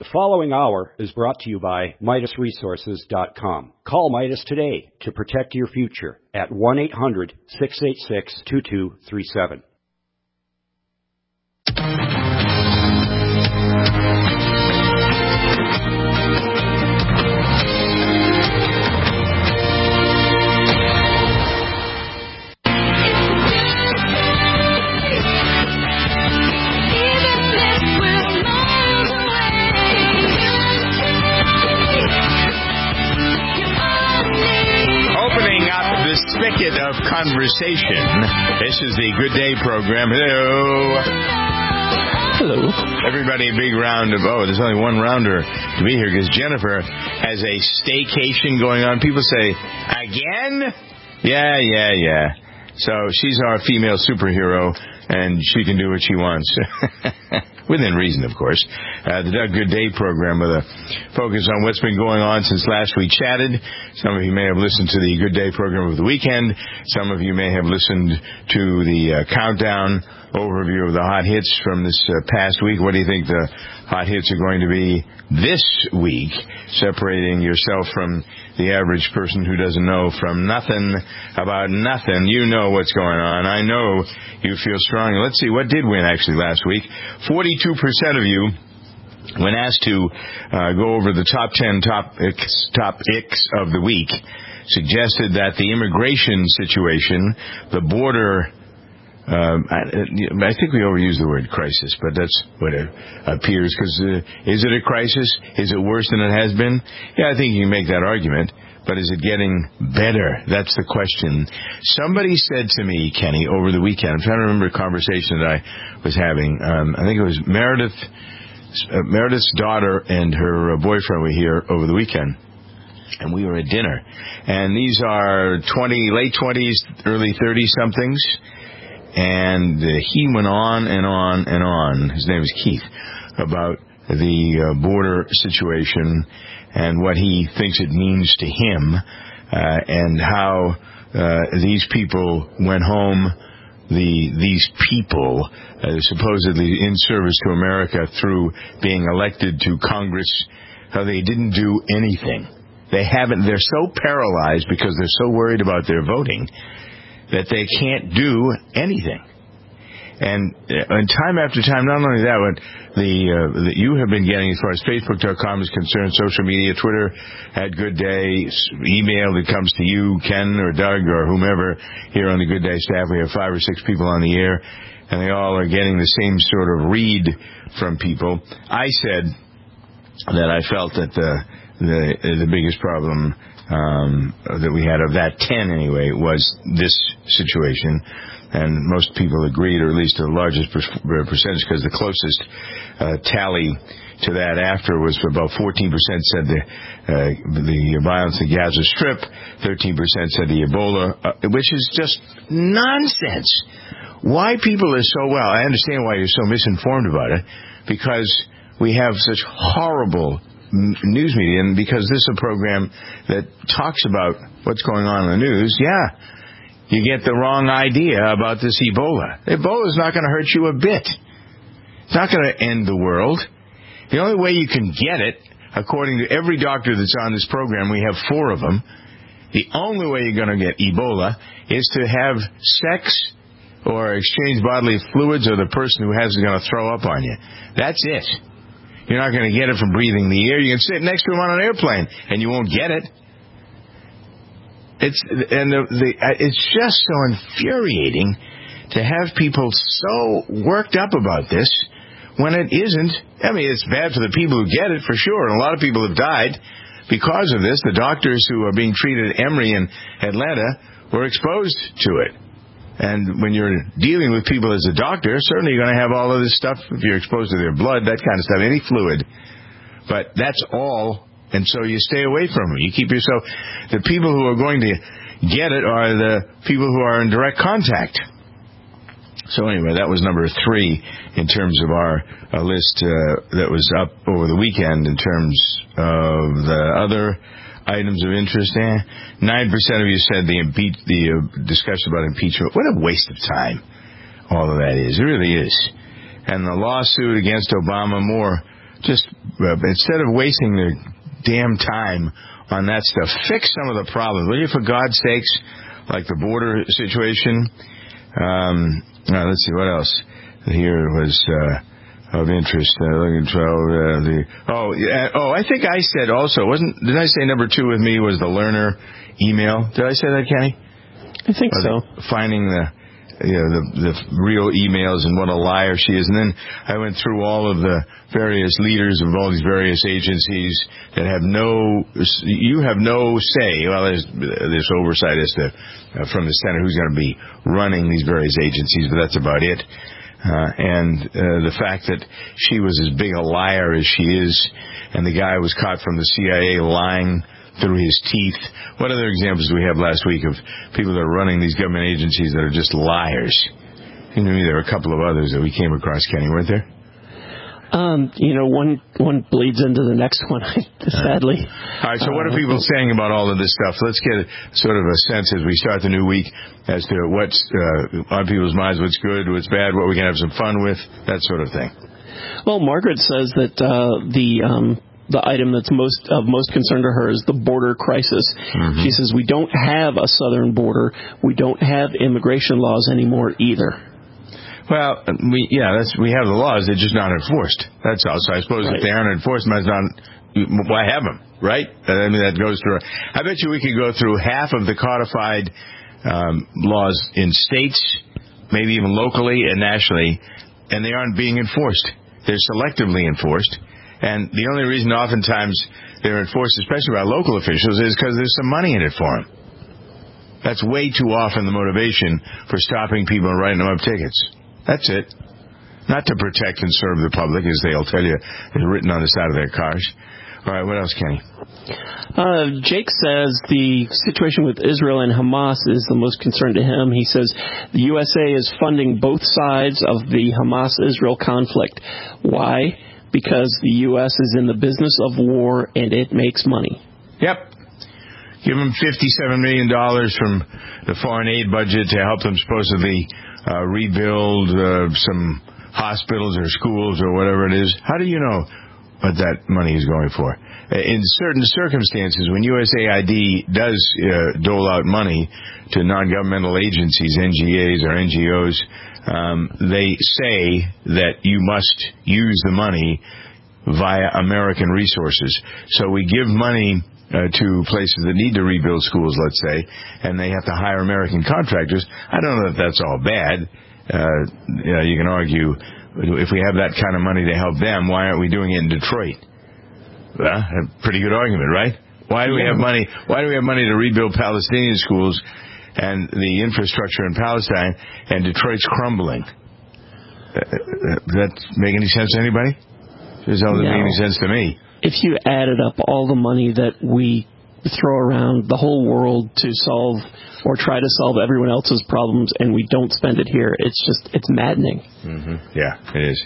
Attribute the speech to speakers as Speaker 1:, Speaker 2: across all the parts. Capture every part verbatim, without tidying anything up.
Speaker 1: The following hour is brought to you by Midas Resources dot com. Call Midas today to protect your future at one eight hundred, six eight six, two two three seven.
Speaker 2: Spigot of conversation. This is the Good Day program. Hello.
Speaker 3: Hello.
Speaker 2: Everybody, a big round of, oh, there's only one rounder to be here because Jennifer has a staycation going on. People say, again? Yeah, yeah, yeah. So she's our female superhero, and she can do what she wants. Within reason, of course. Uh, the Doug Good Day program with a focus on what's been going on since last we chatted. Some of you may have listened to the Good Day program of the weekend. Some of you may have listened to the uh, countdown overview of the hot hits from this uh, past week. What do you think the hot hits are going to be this week? Separating yourself from the average person who doesn't know from nothing about nothing. You know what's going on. I know you feel strong. Let's see, what did win actually last week? forty-two percent of you, when asked to uh, go over the top ten topics, topics of the week, suggested that the immigration situation, the border, um, I, I think we overuse the word crisis, but that's what it appears, because uh, is it a crisis? Is it worse than it has been? Yeah, I think you can make that argument, but is it getting better? That's the question. Somebody said to me, Kenny, over the weekend, I'm trying to remember a conversation that I was having, um, I think it was Meredith, uh, Meredith's daughter and her uh, boyfriend were here over the weekend, and we were at dinner, and these are twenty, late twenties, early thirty-somethings, and uh, he went on and on and on, his name is Keith, about the uh, border situation and what he thinks it means to him, uh, and how uh, these people went home, the these people uh, supposedly in service to America through being elected to Congress, how they didn't do anything. They haven't, they're so paralyzed because they're so worried about their voting that they can't do anything. And, and time after time, not only that, but the uh, that you have been getting as far as Facebook dot com is concerned, social media, Twitter at Good Day, email that comes to you, Ken or Doug or whomever here on the Good Day staff. We have five or six people on the air, and they all are getting the same sort of read from people. I said that I felt that the the, the biggest problem um, that we had, of that ten anyway, was this situation. And most people agreed, or at least the largest percentage, because the closest uh, tally to that after was about fourteen percent said the uh, the violence in Gaza Strip, thirteen percent said the Ebola, uh, which is just nonsense. Why people are so, well, I understand why you're so misinformed about it, because we have such horrible news media, and because this is a program that talks about what's going on in the news, yeah, you get the wrong idea about this Ebola. Ebola is not going to hurt you a bit. It's not going to end the world. The only way you can get it, according to every doctor that's on this program, we have four of them, the only way you're going to get Ebola is to have sex or exchange bodily fluids, or the person who has is going to throw up on you. That's it. You're not going to get it from breathing the air. You can sit next to him on an airplane, and you won't get it. It's and the, the it's just so infuriating to have people so worked up about this when it isn't. I mean, it's bad for the people who get it, for sure, and a lot of people have died because of this. The doctors who are being treated at Emory in Atlanta were exposed to it. And when you're dealing with people as a doctor, certainly you're going to have all of this stuff if you're exposed to their blood, that kind of stuff, any fluid. But that's all. And so you stay away from them. You keep yourself... The people who are going to get it are the people who are in direct contact. So anyway, that was number three in terms of our uh, list uh, that was up over the weekend in terms of the other items of interest. Eh, Nine percent of you said the, impe- the uh, discussion about impeachment. What a waste of time all of that is. It really is. And the lawsuit against Obama, more just uh, instead of wasting their damn time on that stuff, fix some of the problems. Will you, for God's sakes, like the border situation? Um, uh, let's see, what else here was uh, of interest. Uh, looking twelve. Uh, the oh, yeah, oh, I think I said also wasn't. Did I say number two with me was the learner email? Did I say that, Kenny?
Speaker 3: I think
Speaker 2: or
Speaker 3: so.
Speaker 2: The, finding the. You know, the, the real emails and what a liar she is. And then I went through all of the various leaders of all these various agencies that have no, you have no say. Well, there's this oversight as to, uh, from the Senate who's going to be running these various agencies, but that's about it. Uh, and uh, the fact that she was as big a liar as she is, and the guy was caught from the C I A lying through his teeth. What other examples do we have last week of people that are running these government agencies that are just liars? You know, there were a couple of others that we came across, Kenny, weren't there?
Speaker 3: Um, you know, one one bleeds into the next one, sadly.
Speaker 2: All right, so what are people uh, saying about all of this stuff? Let's get sort of a sense as we start the new week as to what's uh, on people's minds, what's good, what's bad, what we can have some fun with, that sort of thing.
Speaker 3: Well, Margaret says that uh, the... Um, the item that's most of most concern to her is the border crisis. Mm-hmm. She says, we don't have a southern border. We don't have immigration laws anymore either.
Speaker 2: Well, we yeah, that's we have the laws. They're just not enforced. That's all. So I suppose right. if they aren't enforced, that's not, why have them, right? I mean, that goes through. I bet you we could go through half of the codified um, laws in states, maybe even locally and nationally, and they aren't being enforced. They're selectively enforced. And the only reason oftentimes they're enforced, especially by local officials, is because there's some money in it for them. That's way too often the motivation for stopping people and writing them up tickets. That's it. Not to protect and serve the public, as they'll tell you is written on the side of their cars. All right, what else, Kenny?
Speaker 3: Uh, Jake says the situation with Israel and Hamas is the most concern to him. He says the U S A is funding both sides of the Hamas-Israel conflict. Why? Because the U S is in the business of war and it makes money.
Speaker 2: Yep. Give them fifty-seven million dollars from the foreign aid budget to help them supposedly uh, rebuild uh, some hospitals or schools or whatever it is. How do you know what that money is going for? In certain circumstances, when U S A I D does uh, dole out money to non-governmental agencies, N G As or N G Os, Um, they say that you must use the money via American resources. So we give money uh, to places that need to rebuild schools, let's say, and they have to hire American contractors. I don't know that that's all bad. Uh, you know, you can argue, if we have that kind of money to help them, why aren't we doing it in Detroit? Well, a pretty good argument, right? Why do we have money? Why do we have money to rebuild Palestinian schools and the infrastructure in Palestine, and Detroit's crumbling? Uh, does that make any sense to anybody? It doesn't no. make any sense to me.
Speaker 3: If you added up all the money that we throw around the whole world to solve or try to solve everyone else's problems, and we don't spend it here, it's just, it's maddening.
Speaker 2: Mm-hmm. Yeah, it is.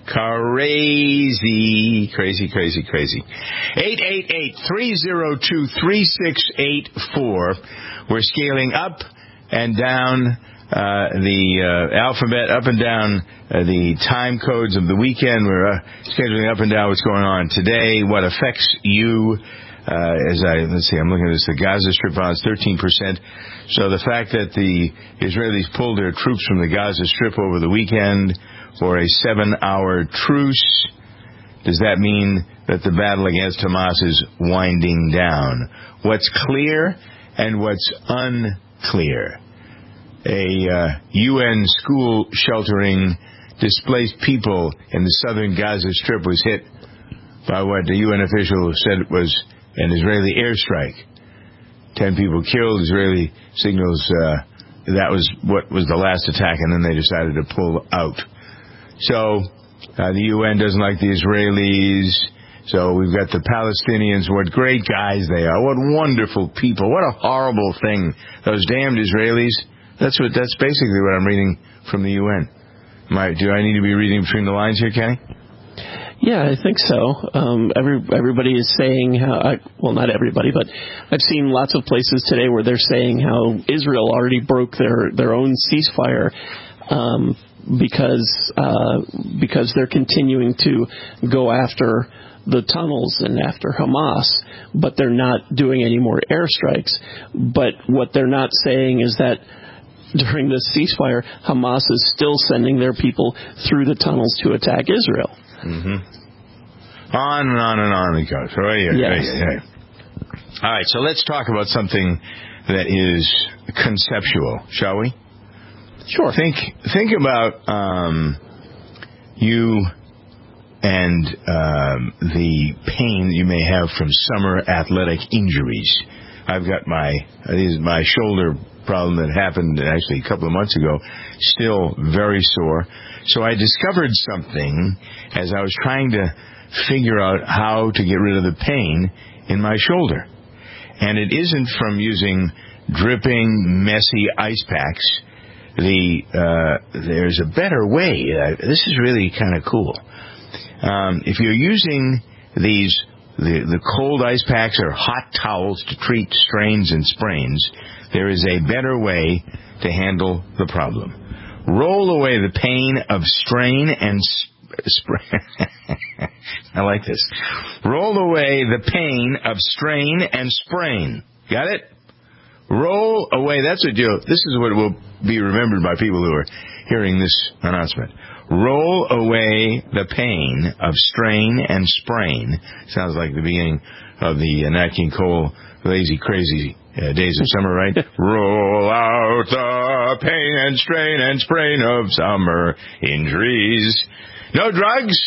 Speaker 2: Crazy, crazy, crazy, crazy. eight eight eight, three oh two, three six eight four. We're scaling up and down uh, the uh, alphabet, up and down uh, the time codes of the weekend. We're uh, scheduling up and down what's going on today, what affects you. Uh, as I, let's see, I'm looking at this, the Gaza Strip violence, thirteen percent. So the fact that the Israelis pulled their troops from the Gaza Strip over the weekend for a seven-hour truce, does that mean that the battle against Hamas is winding down? What's clear and what's unclear? A uh, U N school sheltering displaced people in the southern Gaza Strip was hit by what the U N official said was an Israeli airstrike. Ten people killed. Israeli signals uh, that was what was the last attack, and then they decided to pull out. So uh, the U N doesn't like the Israelis. So we've got the Palestinians. What great guys they are. What wonderful people. What a horrible thing. Those damned Israelis. That's what. That's basically what I'm reading from the U N. My, do I need to be reading between the lines here, Kenny?
Speaker 3: Yeah, I think so. Um, every, everybody is saying how, I, well, not everybody, but I've seen lots of places today where they're saying how Israel already broke their, their own ceasefire. um, because uh, because they're continuing to go after the tunnels and after Hamas, but they're not doing any more airstrikes. But what they're not saying is that during this ceasefire, Hamas is still sending their people through the tunnels to attack Israel.
Speaker 2: Mm-hmm. On and on and on it goes. Right here,
Speaker 3: yes.
Speaker 2: right here, right here. All right, so let's talk about something that is conceptual, shall we?
Speaker 3: Sure.
Speaker 2: Think think about um, you and um, the pain you may have from summer athletic injuries. I've got my uh, my shoulder problem that happened actually a couple of months ago, still very sore. So I discovered something as I was trying to figure out how to get rid of the pain in my shoulder. And it isn't from using dripping, messy ice packs. The uh, there's a better way. Uh, this is really kind of cool. Um, if you're using these the, the cold ice packs or hot towels to treat strains and sprains, there is a better way to handle the problem. Roll away the pain of strain and sp- sprain. I like this. Roll away the pain of strain and sprain. Got it? Roll away. That's what you. This is what will be remembered by people who are hearing this announcement. Roll away the pain of strain and sprain. Sounds like the beginning of the uh, Nat King Cole Lazy Crazy uh, Days of Summer, right? Roll out the pain and strain and sprain of summer injuries. No drugs,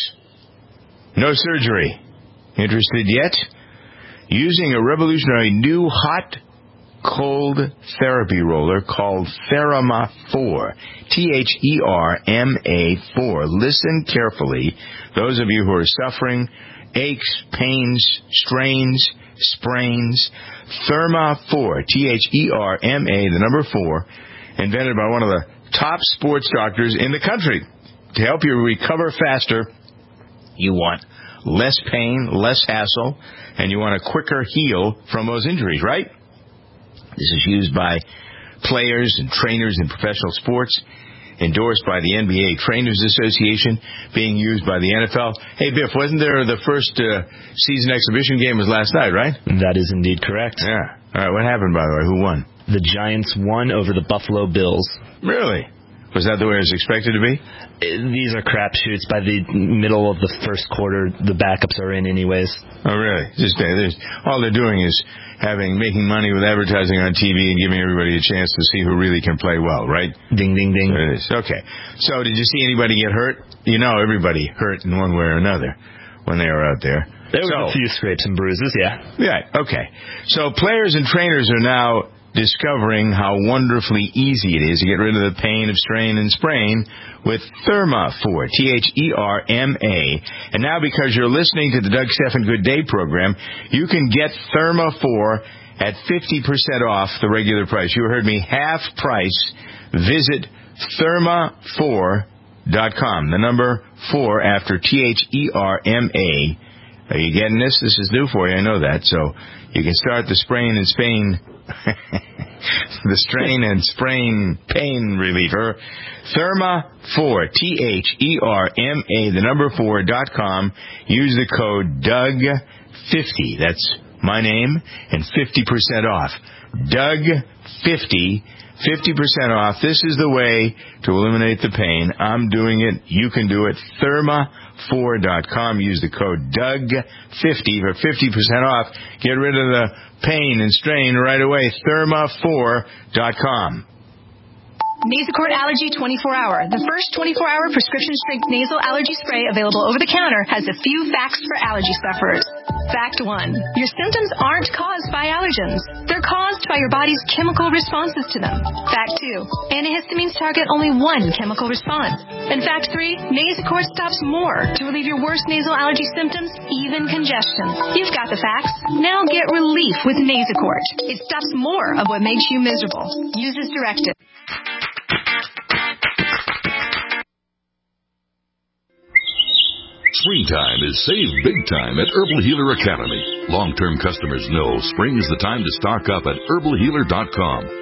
Speaker 2: no surgery. Interested yet? Using a revolutionary new hot cold therapy roller called Therma four. T H E R M A four. Listen carefully. Those of you who are suffering aches, pains, strains, sprains. Therma four. T H E R M A, the number four, invented by one of the top sports doctors in the country. To help you recover faster, you want less pain, less hassle, and you want a quicker heal from those injuries, right? This is used by players and trainers in professional sports, endorsed by the N B A Trainers Association, being used by the N F L. Hey, Biff, wasn't there the first uh, season exhibition game was last night, right?
Speaker 4: That is indeed correct.
Speaker 2: Yeah. All right, what happened, by the way? Who won?
Speaker 4: The Giants won over the Buffalo Bills.
Speaker 2: Really? Was that the way it was expected to be?
Speaker 4: These are crapshoots. By the middle of the first quarter, the backups are in anyways.
Speaker 2: Oh, really? Just uh, all they're doing is having making money with advertising on T V and giving everybody a chance to see who really can play well, right?
Speaker 4: Ding, ding, ding.
Speaker 2: There it is. Okay. So did you see anybody get hurt? You know everybody hurt in one way or another when they were out there.
Speaker 4: There were
Speaker 2: so,
Speaker 4: a few scrapes and bruises, yeah.
Speaker 2: Yeah, okay. So players and trainers are now discovering how wonderfully easy it is to get rid of the pain of strain and sprain with Therma four, T H E R M A. And now because you're listening to the Doug Stephan Good Day program, you can get Therma four at fifty percent off the regular price. You heard me, half price. Visit therma four dot com. The number four after T H E R M A. Are you getting this? This is new for you, I know that. So you can start the sprain and spain the strain and sprain pain reliever. Therma four, T H E R M A, the number four dot com. Use the code Doug fifty. That's my name, and fifty percent off. Doug fifty, fifty percent off. This is the way to eliminate the pain. I'm doing it. You can do it. Therma four dot com. Use the code Doug fifty for fifty percent off. Get rid of the pain and strain right away. Therma four dot com.
Speaker 5: Nasacort Allergy twenty-four hour. The first twenty-four hour prescription-strength nasal allergy spray available over the counter has a few facts for allergy sufferers. Fact one. Your symptoms aren't caused by allergens. They're caused by your body's chemical responses to them. Fact two. Antihistamines target only one chemical response. And fact three. Nasacort stops more to relieve your worst nasal allergy symptoms, even congestion. You've got the facts. Now get relief with Nasacort. It stops more of what makes you miserable. Use as directed.
Speaker 6: Springtime is save big time at Herbal Healer Academy. Long-term customers know spring is the time to stock up at herbal healer dot com.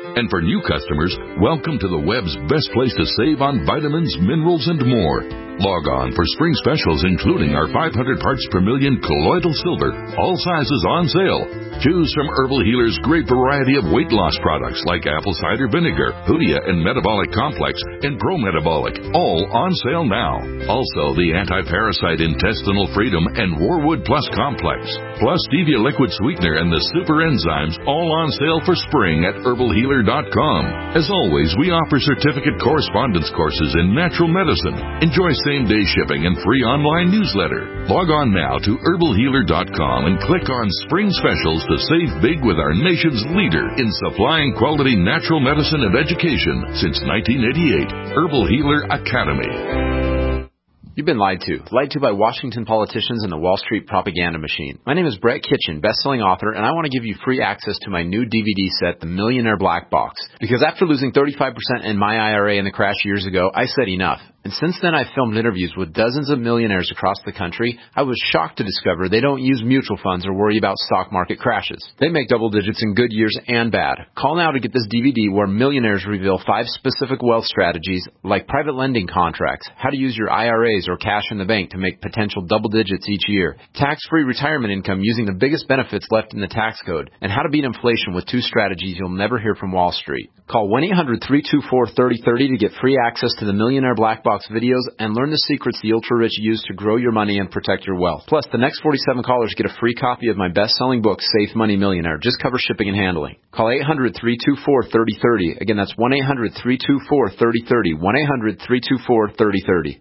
Speaker 6: And for new customers, welcome to the web's best place to save on vitamins, minerals, and more. Log on for spring specials, including our five hundred parts per million colloidal silver, all sizes on sale. Choose from Herbal Healer's great variety of weight loss products like apple cider vinegar, Hoodia and Metabolic Complex, and Pro Metabolic, all on sale now. Also, the anti-parasite intestinal freedom and Warwood Plus Complex, plus Stevia liquid sweetener and the super enzymes, all on sale for spring at herbal healer dot com. As always, we offer certificate correspondence courses in natural medicine. Enjoy same-day shipping and free online newsletter. Log on now to herbal healer dot com and click on Spring Specials to save big with our nation's leader in supplying quality natural medicine and education since nineteen eighty-eight, Herbal Healer Academy.
Speaker 7: You've been lied to. Lied to by Washington politicians and the Wall Street propaganda machine. My name is Brett Kitchen, best-selling author, and I want to give you free access to my new D V D set, The Millionaire Black Box. Because after losing thirty-five percent in my I R A in the crash years ago, I said enough. And since then, I've filmed interviews with dozens of millionaires across the country. I was shocked to discover they don't use mutual funds or worry about stock market crashes. They make double digits in good years and bad. Call now to get this D V D where millionaires reveal five specific wealth strategies like private lending contracts, how to use your I R As or cash in the bank to make potential double digits each year, tax-free retirement income using the biggest benefits left in the tax code, and how to beat inflation with two strategies you'll never hear from Wall Street. Call one eight hundred three two four three oh three oh to get free access to the Millionaire Black Box videos and learn the secrets the ultra-rich use to grow your money and protect your wealth. Plus, the next forty-seven callers get a free copy of my best-selling book, Safe Money Millionaire. Just cover shipping and handling. Call eight hundred three two four three oh three oh. Again, that's one eight hundred three two four three oh three oh. one eight hundred three two four three oh three oh.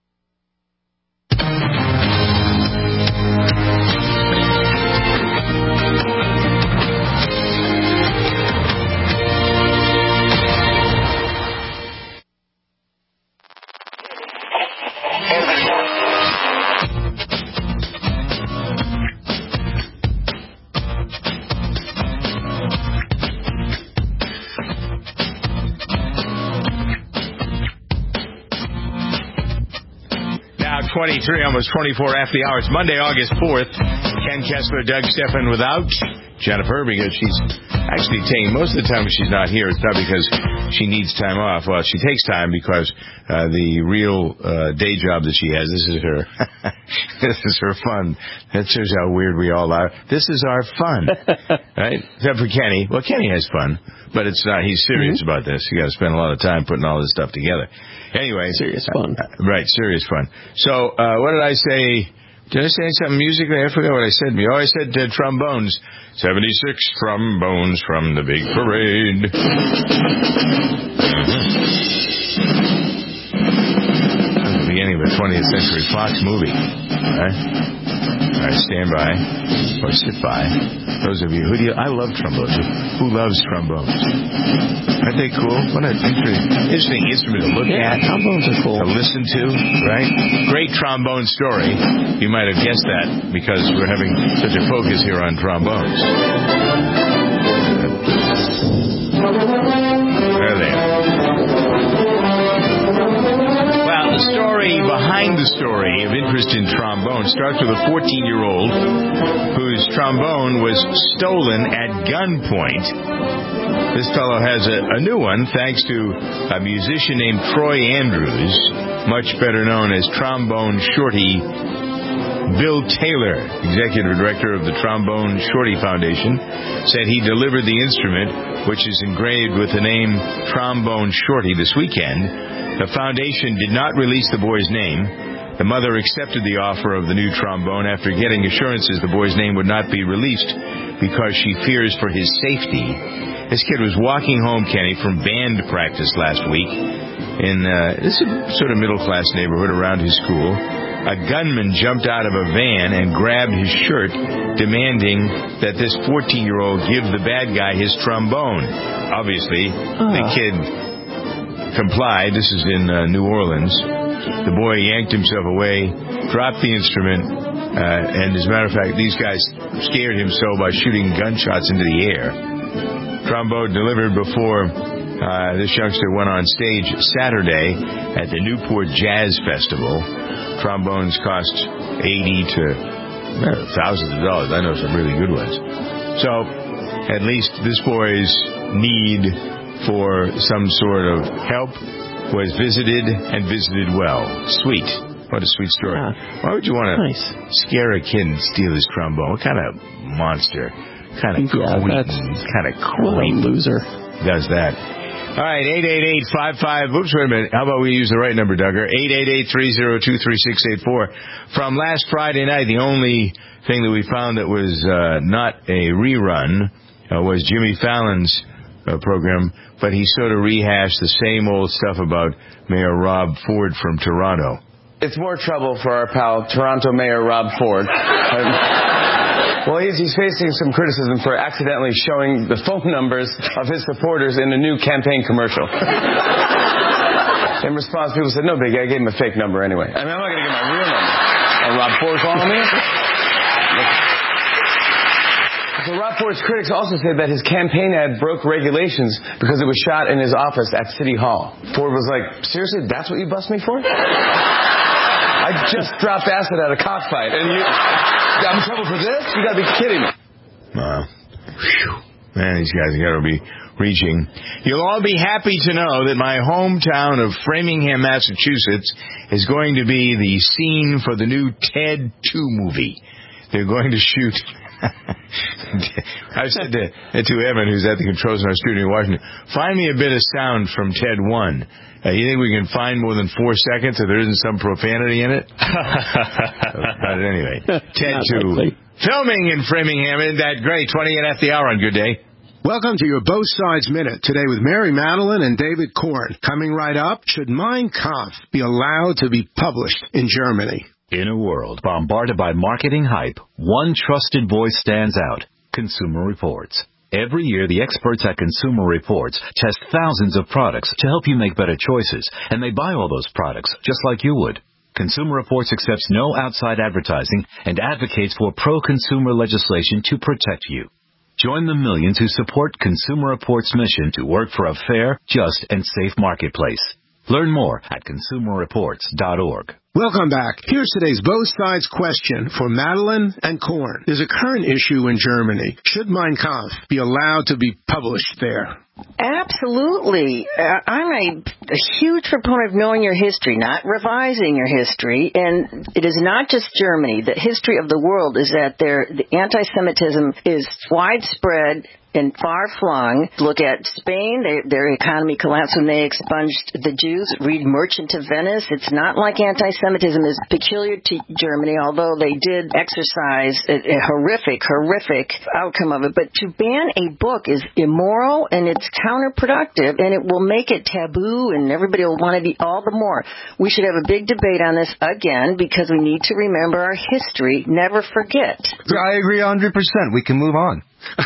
Speaker 2: twenty-three, almost twenty-four after the hour. It's Monday, August fourth. Ken Kessler, Doug Stephan without Jennifer because she's actually taking, most of the time when she's not here, it's not because she needs time off. Well, she takes time because uh, the real uh, day job that she has, this is her, this is her fun. That shows how weird we all are. This is our fun, right? Except for Kenny. Well, Kenny has fun, but it's not, he's serious mm-hmm. about this. You got to spend a lot of time putting all this stuff together. Anyway.
Speaker 3: Serious fun.
Speaker 2: Uh, right, serious fun. So, uh, what did I say? Did I say something musically? I forgot what I said. Oh, I said uh, trombones. seventy-six trombones from the big parade. That's the beginning of a twentieth Century Fox movie. All right? All right, stand by. Or sit by. Those of you who do you, I love trombones. Who loves trombones? Aren't they cool? What an interesting, interesting instrument to look
Speaker 3: yeah,
Speaker 2: at.
Speaker 3: Trombones are cool.
Speaker 2: To listen to, right? Great trombone story. You might have guessed that because we're having such a focus here on trombones. There they are. Well, the story behind the story of interest in trombone starts with a fourteen-year-old whose trombone was stolen at gunpoint. This fellow has a, a new one thanks to a musician named Troy Andrews, much better known as Trombone Shorty. Bill Taylor, executive director of the Trombone Shorty Foundation, said he delivered the instrument, which is engraved with the name Trombone Shorty, this weekend. The foundation did not release the boy's name. The mother accepted the offer of the new trombone after getting assurances the boy's name would not be released because she fears for his safety. This kid was walking home, Kenny, from band practice last week in uh, this is a sort of middle-class neighborhood around his school. A gunman jumped out of a van and grabbed his shirt, demanding that this fourteen-year-old give the bad guy his trombone. Obviously, uh. the kid complied. This is in uh, New Orleans. The boy yanked himself away, dropped the instrument, uh, and as a matter of fact, these guys scared him so by shooting gunshots into the air. Trombone delivered before uh, this youngster went on stage Saturday at the Newport Jazz Festival. Trombones cost eighty to uh, thousands of dollars. I know some really good ones. So, at least this boy's need for some sort of help was visited and visited well. Sweet. What a sweet story. Yeah. Why would you want to nice. scare a kid and steal his trombone? What kind of monster? Kind of yeah, kind of creep
Speaker 3: loser
Speaker 2: does that. All right, eight eight eight, five five, oops, wait a minute. How about we use the right number, Duggar? eight eight eight, three oh two, three six eight four. From last Friday night, the only thing that we found that was uh, not a rerun uh, was Jimmy Fallon's uh, program, but he sort of rehashed the same old stuff about Mayor Rob Ford from Toronto.
Speaker 8: It's more trouble for our pal, Toronto Mayor Rob Ford. Well, he's, he's facing some criticism for accidentally showing the phone numbers of his supporters in a new campaign commercial. In response, people said, no biggie, I gave him a fake number anyway. I mean, I'm not going to give my real number. Oh, Rob Ford calling me? So Rob Ford's critics also said that his campaign ad broke regulations because it was shot in his office at City Hall. Ford was like, seriously, that's what you bust me for? I just dropped acid at a cockfight, and you... I'm in trouble for this? You gotta be kidding me.
Speaker 2: Wow. Whew. Man, these guys gotta be reaching. You'll all be happy to know that my hometown of Framingham, Massachusetts is going to be the scene for the new Ted two movie. They're going to shoot... I said to, to Evan, who's at the controls in our studio in Washington, find me a bit of sound from Ted one. Uh, you think we can find more than four seconds if there isn't some profanity in it? But anyway, Ted two. Filming in Framingham, isn't that great? twenty-eight after the hour on Good Day.
Speaker 9: Welcome to your Both Sides Minute, today with Mary Madeline and David Korn. Coming right up, should Mein Kampf be allowed to be published in Germany?
Speaker 10: In a world bombarded by marketing hype, one trusted voice stands out: Consumer Reports. Every year, the experts at Consumer Reports test thousands of products to help you make better choices, and they buy all those products just like you would. Consumer Reports accepts no outside advertising and advocates for pro-consumer legislation to protect you. Join the millions who support Consumer Reports' mission to work for a fair, just, and safe marketplace. Learn more at consumer reports dot org.
Speaker 9: Welcome back. Here's today's Both Sides question for Madeline and Korn. There's a current issue in Germany. Should Mein Kampf be allowed to be published there?
Speaker 11: Absolutely. Uh, I'm a, a huge proponent of knowing your history, not revising your history. And it is not just Germany. The history of the world is that there, the anti-Semitism is widespread and far-flung. Look at Spain. They, their economy collapsed when they expunged the Jews. Read Merchant of Venice. It's not like anti-Semitism is peculiar to Germany, although they did exercise a, a horrific, horrific outcome of it. But to ban a book is immoral, and it's counterproductive, and it will make it taboo, and everybody will want to be all the more. We should have a big debate on this again, because we need to remember our history. Never forget.
Speaker 12: I agree one hundred percent. We can move on.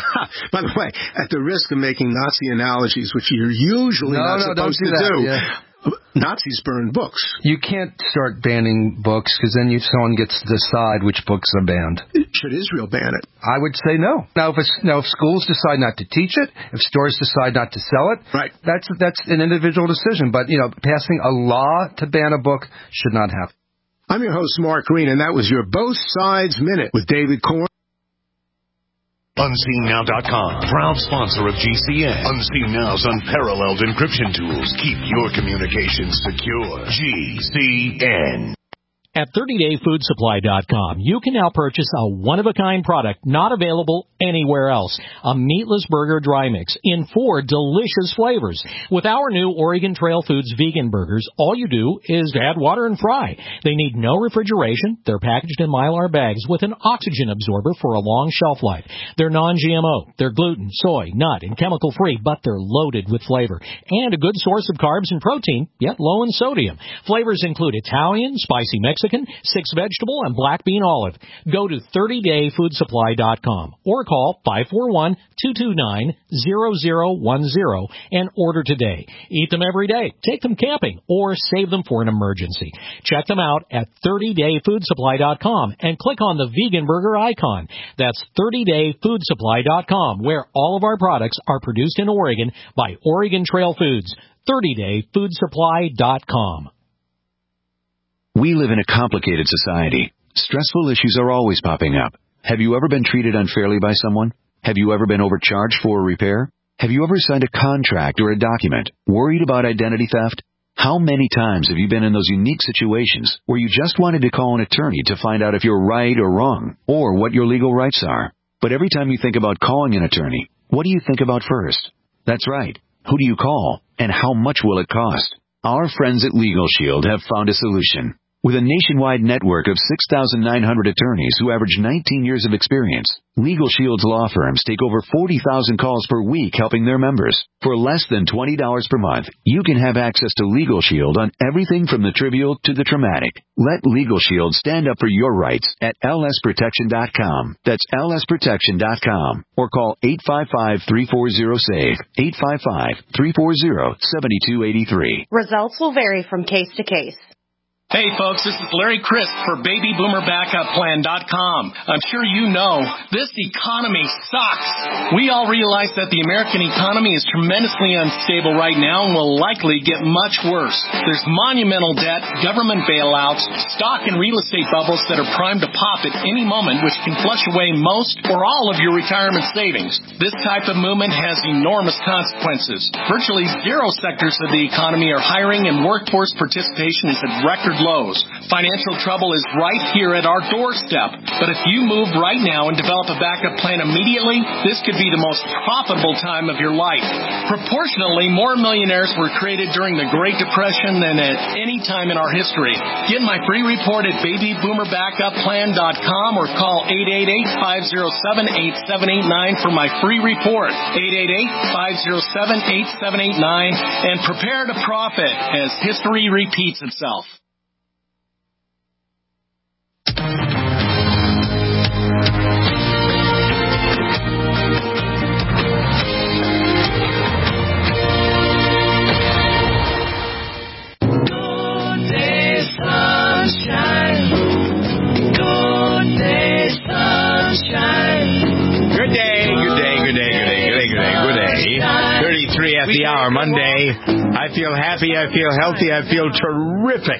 Speaker 9: By the way, at the risk of making Nazi analogies, which you're usually
Speaker 12: no,
Speaker 9: not
Speaker 12: no,
Speaker 9: supposed
Speaker 12: don't do
Speaker 9: to
Speaker 12: that.
Speaker 9: do,
Speaker 12: Yeah.
Speaker 9: Nazis burned books.
Speaker 12: You can't start banning books because then you, someone gets to decide which books are banned.
Speaker 9: Should Israel ban it?
Speaker 12: I would say no. Now, if it's, now, if schools decide not to teach it, if stores decide not to sell it,
Speaker 9: right.
Speaker 12: that's that's an individual decision. But, you know, passing a law to ban a book should not happen.
Speaker 9: I'm your host, Mark Green, and that was your Both Sides Minute with David Korn.
Speaker 13: Unseen Now dot com, proud sponsor of G C N. Unseen Now's unparalleled encryption tools keep your communications secure. G C N.
Speaker 14: At thirty day food supply dot com, you can now purchase a one-of-a-kind product not available anywhere else. A meatless burger dry mix in four delicious flavors. With our new Oregon Trail Foods vegan burgers, all you do is add water and fry. They need no refrigeration. They're packaged in Mylar bags with an oxygen absorber for a long shelf life. They're non G M O. They're gluten, soy, nut, and chemical-free, but they're loaded with flavor. And a good source of carbs and protein, yet low in sodium. Flavors include Italian, spicy Mexican, six vegetable, and black bean olive. Go to thirty day food supply dot com or call five four one, two two nine, zero zero one zero and order today. Eat them every day, take them camping, or save them for an emergency. Check them out at thirty day food supply dot com and click on the vegan burger icon. That's thirty day food supply dot com, where all of our products are produced in Oregon by Oregon Trail Foods. thirty day food supply dot com.
Speaker 15: We live in a complicated society. Stressful issues are always popping up. Have you ever been treated unfairly by someone? Have you ever been overcharged for a repair? Have you ever signed a contract or a document worried about identity theft? How many times have you been in those unique situations where you just wanted to call an attorney to find out if you're right or wrong, or what your legal rights are? But every time you think about calling an attorney, what do you think about first? That's right. Who do you call, and how much will it cost? Our friends at Legal Shield have found a solution. With a nationwide network of six thousand nine hundred attorneys who average nineteen years of experience, Legal Shield's law firms take over forty thousand calls per week helping their members. For less than twenty dollars per month, you can have access to Legal Shield on everything from the trivial to the traumatic. Let Legal Shield stand up for your rights at L S protection dot com. That's L S protection dot com. Or call eight five five, three four zero, SAVE, eight five five, three four zero, seven two eight three.
Speaker 16: Results will vary from case to case.
Speaker 17: Hey folks, this is Larry Crisp for baby boomer backup plan dot com. I'm sure you know, this economy sucks. We all realize that the American economy is tremendously unstable right now and will likely get much worse. There's monumental debt, government bailouts, stock and real estate bubbles that are primed to pop at any moment, which can flush away most or all of your retirement savings. This type of movement has enormous consequences. Virtually zero sectors of the economy are hiring, and workforce participation is at record lows. Financial trouble is right here at our doorstep. But if you move right now and develop a backup plan immediately, this could be the most profitable time of your life. Proportionally, more millionaires were created during the Great Depression than at any time in our history. Get my free report at baby boomer backup plan dot com or call eight eight eight, five zero seven, eight seven eight nine for my free report. eight eight eight, five zero seven, eight seven eight nine and prepare to profit as history repeats itself.
Speaker 2: At the hour, Monday. I feel happy, I feel healthy, I feel terrific.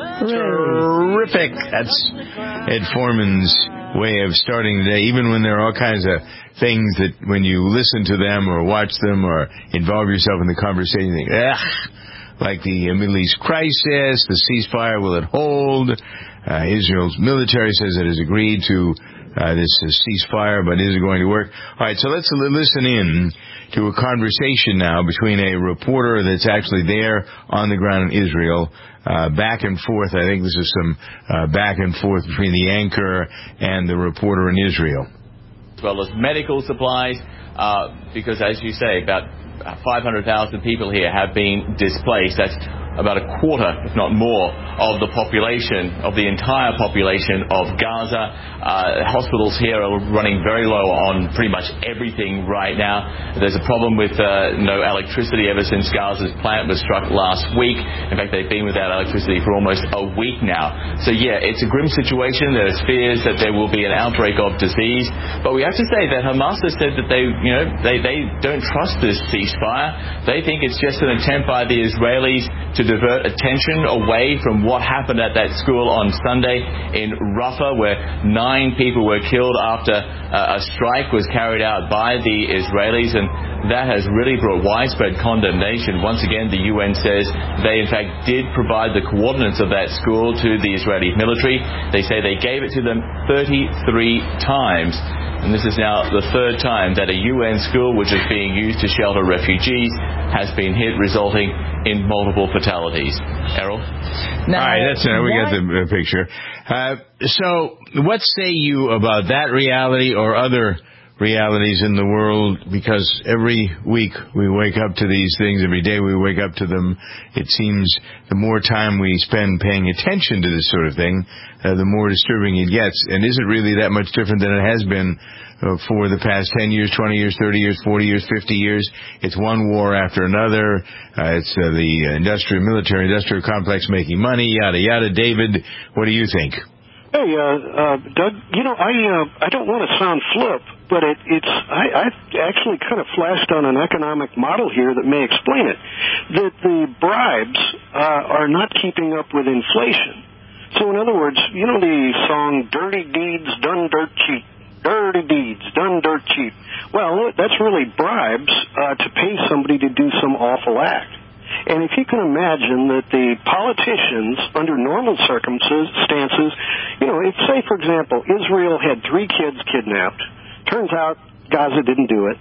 Speaker 2: Terrific. That's Ed Foreman's way of starting the day, even when there are all kinds of things that when you listen to them or watch them or involve yourself in the conversation, you think, ugh, like the Middle East crisis, the ceasefire, will it hold? Uh, Israel's military says it has agreed to uh, this uh, ceasefire, but is it going to work? All right, so let's listen in to a conversation now between a reporter that's actually there on the ground in Israel, uh, back and forth. I think this is some uh, back and forth between the anchor and the reporter in Israel.
Speaker 18: As well as medical supplies, uh, because as you say, about five hundred thousand people here have been displaced. That's about a quarter, if not more, of the population, of the entire population of Gaza. Uh, hospitals here are running very low on pretty much everything right now. There's a problem with uh, no electricity ever since Gaza's plant was struck last week. In fact, they've been without electricity for almost a week now. So yeah, it's a grim situation. There's fears that there will be an outbreak of disease. But we have to say that Hamas has said that they, you know, they, they don't trust this ceasefire. They think it's just an attempt by the Israelis to divert attention away from what happened at that school on Sunday in Rafah, where nine people were killed after uh, a strike was carried out by the Israelis, and that has really brought widespread condemnation. Once again, the U N says they in fact did provide the coordinates of that school to the Israeli military. They say they gave it to them thirty-three times. And this is now the third time that a U N school, which is being used to shelter refugees, has been hit, resulting in multiple fatalities. Errol?
Speaker 2: Now, all right, that's uh, we got the uh, picture. Uh, so, what say you about that reality or other realities in the world? Because every week we wake up to these things, every day we wake up to them. It seems the more time we spend paying attention to this sort of thing, uh, the more disturbing it gets. And is it really that much different than it has been uh, for the past ten years, twenty years, thirty years, forty years, fifty years? It's one war after another. Uh, it's uh, the industrial, military industrial complex making money, yada, yada. David, what do you think?
Speaker 19: Hey, uh, uh, Doug, you know, I uh, I don't want to sound flip, but it, it's I, I actually kind of flashed on an economic model here that may explain it. That the bribes uh, are not keeping up with inflation. So in other words, you know the song "Dirty Deeds Done Dirt Cheap." dirty deeds, done dirt cheap. Well, that's really bribes uh, to pay somebody to do some awful act. And if you can imagine that the politicians, under normal circumstances, you know, if, say, for example, Israel had three kids kidnapped, turns out Gaza didn't do it.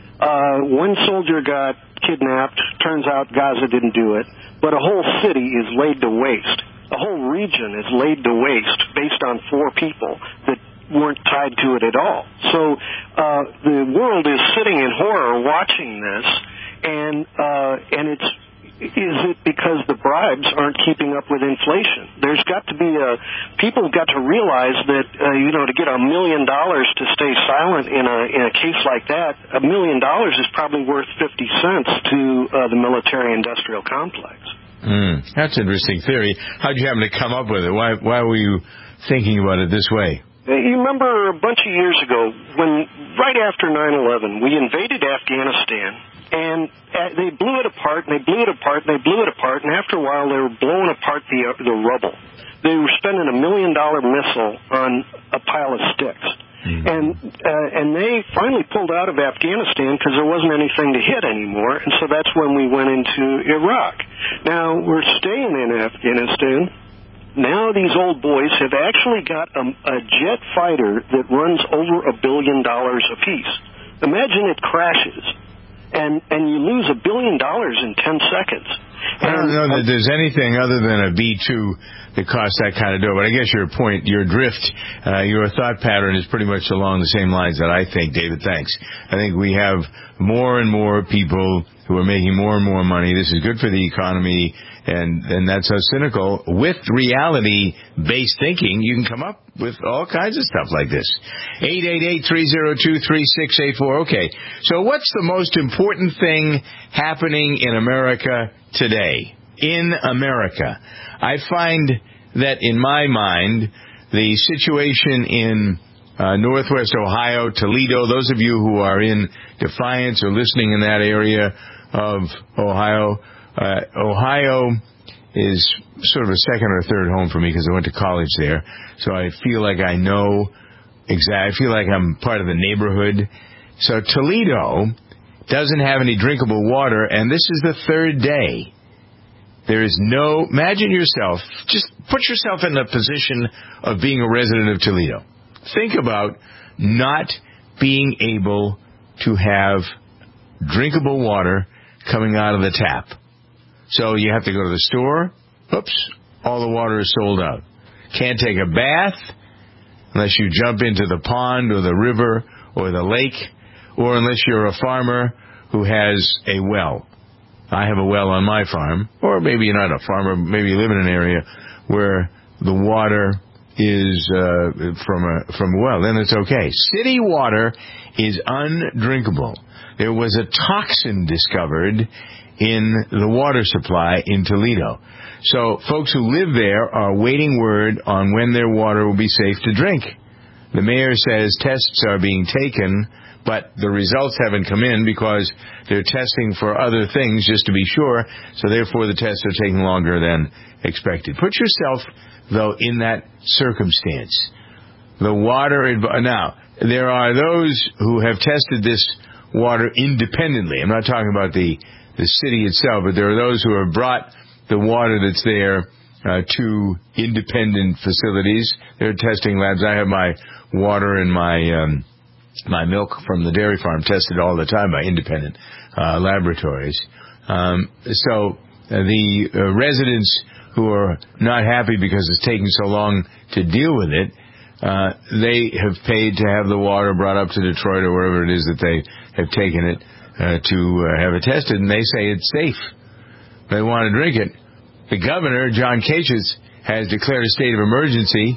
Speaker 19: Uh, one soldier got kidnapped, turns out Gaza didn't do it, but a whole city is laid to waste. A whole region is laid to waste based on four people that weren't tied to it at all. So uh, the world is sitting in horror watching this, and uh, and it's is it because the bribes aren't keeping up with inflation? There's got to be a people have got to realize that uh, you know to get a million dollars to stay silent in a in a case like that, a million dollars is probably worth fifty cents to uh, the military-industrial complex.
Speaker 2: Mm, that's an interesting theory. How'd you happen to come up with it? Why why were you thinking about it this way?
Speaker 19: You remember a bunch of years ago when, right after nine eleven, we invaded Afghanistan, and they blew it apart, and they blew it apart, and they blew it apart, and after a while they were blowing apart the, the rubble. They were spending a million-dollar missile on a pile of sticks. Mm-hmm. And uh, and they finally pulled out of Afghanistan because there wasn't anything to hit anymore, and so that's when we went into Iraq. Now, we're staying in Afghanistan. Now these old boys have actually got a, a jet fighter that runs over a billion dollars apiece. Imagine it crashes, and and you lose a billion dollars in ten seconds.
Speaker 2: I don't know that there's anything other than a B two that costs that kind of dough, but I guess your point, your drift, uh, your thought pattern is pretty much along the same lines that I think, David. Thanks. I think we have more and more people who are making more and more money. This is good for the economy. And and that's so cynical. With reality-based thinking, you can come up with all kinds of stuff like this. eight eight eight, three oh two, three six eight four. Okay, so what's the most important thing happening in America today? In America. I find that, in my mind, the situation in uh, Northwest Ohio, Toledo, those of you who are in Defiance or listening in that area of Ohio, Uh, Ohio is sort of a second or third home for me because I went to college there. So I feel like I know exactly. I feel like I'm part of the neighborhood. So Toledo doesn't have any drinkable water, and this is the third day. There is no... Imagine yourself, just put yourself in the position of being a resident of Toledo. Think about not being able to have drinkable water coming out of the tap. So you have to go to the store. Oops, all the water is sold out. Can't take a bath unless you jump into the pond or the river or the lake, or unless you're a farmer who has a well. I have a well on my farm, or maybe you're not a farmer, maybe you live in an area where the water is uh, from a from a well. Then it's okay. City water is undrinkable. There was a toxin discovered in the water supply in Toledo. So folks who live there are waiting word on when their water will be safe to drink. The mayor says tests are being taken, but the results haven't come in because they're testing for other things just to be sure, so therefore the tests are taking longer than expected. Put yourself, though, in that circumstance. The water... Now, there are those who have tested this water independently. I'm not talking about the the city itself, but there are those who have brought the water that's there uh, to independent facilities. There are testing labs. I have my water and my um, my milk from the dairy farm tested all the time by independent uh, laboratories. Um, so uh, the uh, residents who are not happy because it's taking so long to deal with it, uh, they have paid to have the water brought up to Detroit or wherever it is that they have taken it Uh, to uh, have it tested, and they say it's safe. They want to drink it. The governor, John Kasich, has declared a state of emergency,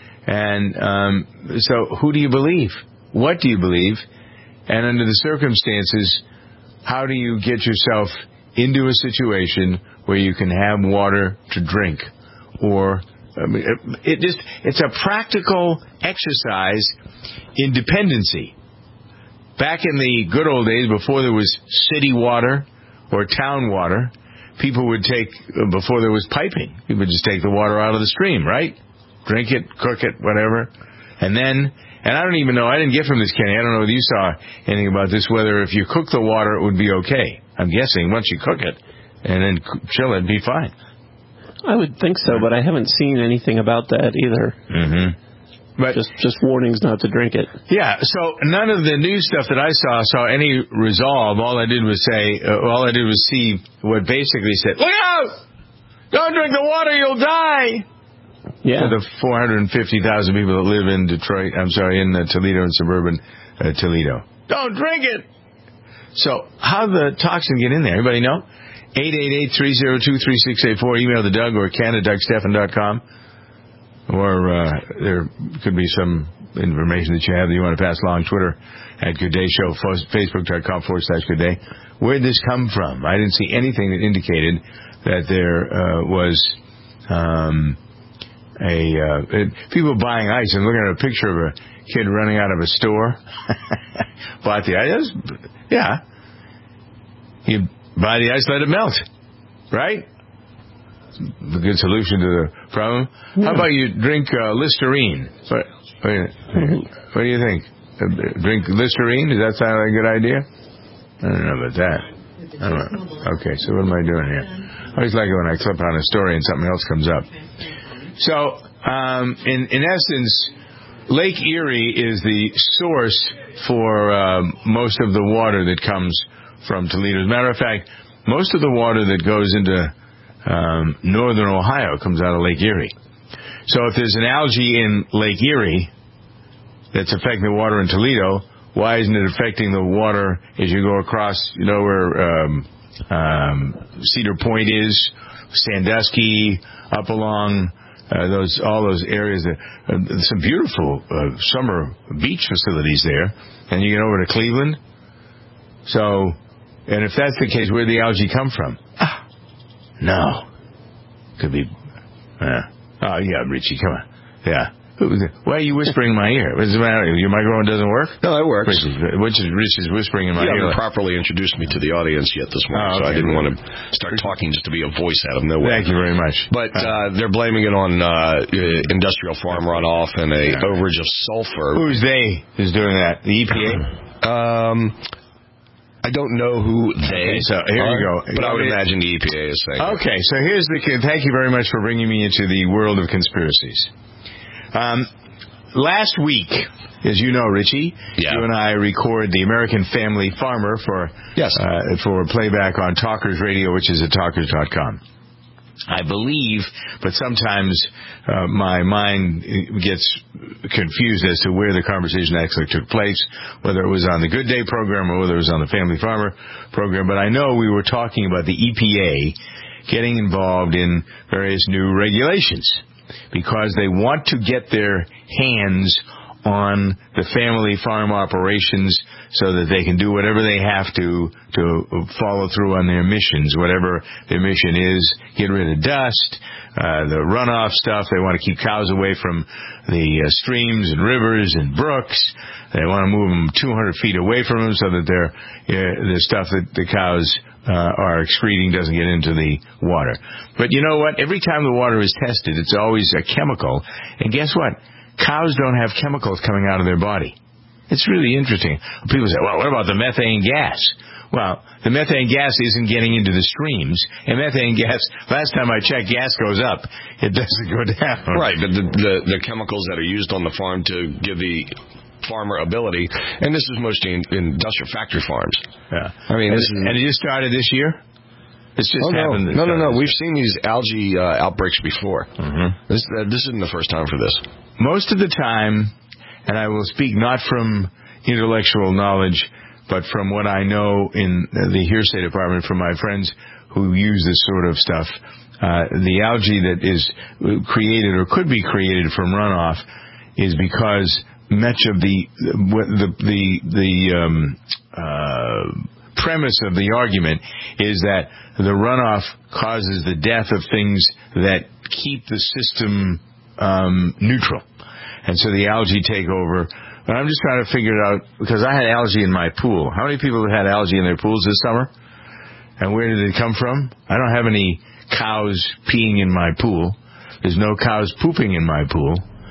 Speaker 2: and um, so who do you believe? What do you believe? And under the circumstances, how do you get yourself into a situation where you can have water to drink? Or I mean, it just it's a practical exercise in dependency. Back in the good old days, before there was city water or town water, people would take, before there was piping, people would just take the water out of the stream, right? Drink it, cook it, whatever. And then, and I don't even know, I didn't get from this, Kenny, I don't know whether you saw anything about this, whether if you cook the water, it would be okay. I'm guessing once you cook it and then chill it, it'd be fine.
Speaker 3: I would think so, but I haven't seen anything about that either.
Speaker 2: Mm-hmm. But
Speaker 3: just just warnings not to drink it.
Speaker 2: Yeah, so none of the news stuff that I saw saw any resolve. All I did was say, uh, all I did was see what basically said, look out! Don't drink the water, you'll die!
Speaker 3: Yeah.
Speaker 2: For the four hundred fifty thousand people that live in Detroit, I'm sorry, in uh, Toledo and suburban uh, Toledo. Don't drink it! So, how the toxin get in there? Anybody know? eight eight eight, three oh two, three six eight four. Email to Doug or Ken at Doug Stephan dot com. Or uh, there could be some information that you have that you want to pass along. Twitter at Good Day Show, Facebook.com forward slash Good Day. Where did this come from? I didn't see anything that indicated that there uh, was um, a uh, it, people buying ice and looking at a picture of a kid running out of a store. Bought the ice. Yeah. You buy the ice, let it melt. Right? A good solution to the problem. Yeah. How about you drink uh, Listerine? What, what, do you, what do you think? Uh, drink Listerine? Does that sound like a good idea? I don't know about that. I don't know. Okay, so what am I doing here? I always like it when I clip on a story and something else comes up. So, um, in, in essence, Lake Erie is the source for uh, most of the water that comes from Toledo. As a matter of fact, most of the water that goes into Um, northern Ohio comes out of Lake Erie. So if there's an algae in Lake Erie that's affecting the water in Toledo, why isn't it affecting the water as you go across, you know, where um, um, Cedar Point is, Sandusky, up along uh, those all those areas, that, uh, some beautiful uh, summer beach facilities there, and you get over to Cleveland. So, and if that's the case, where'd the algae come from? Ah. No. Could be... Uh, oh, yeah, Richie, come on. Yeah. Why are you whispering in my ear? What's the matter? Your microphone doesn't work?
Speaker 20: No, it works.
Speaker 2: Rich is, Rich is, Rich is whispering in my
Speaker 20: you
Speaker 2: ear.
Speaker 20: You haven't properly introduced me to the audience yet this morning, oh, okay. So I didn't want to start talking just to be a voice out of nowhere.
Speaker 2: Thank you very much.
Speaker 20: But uh, they're blaming it on uh, industrial farm runoff and a yeah. overage of sulfur.
Speaker 2: Who's they is doing that? The E P A?
Speaker 20: um... I don't know who they
Speaker 2: okay, so here
Speaker 20: are,
Speaker 2: you go.
Speaker 20: But I would imagine the E P A is saying
Speaker 2: okay, so here's the... Thank you very much for bringing me into the world of conspiracies. Um, last week, as you know, Richie, yeah. you and I record the American Family Farmer for,
Speaker 20: yes.
Speaker 2: uh, for playback on Talkers Radio, which is at talkers dot com. I believe, but sometimes uh, my mind gets confused as to where the conversation actually took place, whether it was on the Good Day program or whether it was on the Family Farmer program. But I know we were talking about the E P A getting involved in various new regulations because they want to get their hands on the family farm operations so that they can do whatever they have to to follow through on their missions, whatever their mission is, get rid of dust, uh, the runoff stuff. They want to keep cows away from the uh, streams and rivers and brooks. They want to move them two hundred feet away from them so that their uh, the stuff that the cows uh, are excreting doesn't get into the water. But you know what? Every time the water is tested, it's always a chemical. And guess what? Cows don't have chemicals coming out of their body. It's really interesting. People say, well, what about the methane gas? Well, the methane gas isn't getting into the streams. And methane gas, last time I checked, gas goes up. It doesn't go down.
Speaker 20: Right, but the, the, the chemicals that are used on the farm to give the farmer ability, and this is mostly in, in industrial factory farms.
Speaker 2: Yeah.
Speaker 20: I mean,
Speaker 2: and,
Speaker 20: this is,
Speaker 2: and it just started this year? It's just
Speaker 20: oh,
Speaker 2: happened.
Speaker 20: No, no, no, no. We've seen these algae uh, outbreaks before.
Speaker 2: Mm-hmm.
Speaker 20: This, uh, this isn't the first time for this.
Speaker 2: Most of the time, and I will speak not from intellectual knowledge, but from what I know in the hearsay department from my friends who use this sort of stuff, uh, the algae that is created or could be created from runoff is because much of the the the, the um, uh, premise of the argument is that the runoff causes the death of things that keep the system um, neutral. And so the algae take over. But I'm just trying to figure it out, because I had algae in my pool. How many people have had algae in their pools this summer? And where did it come from? I don't have any cows peeing in my pool. There's no cows pooping in my pool.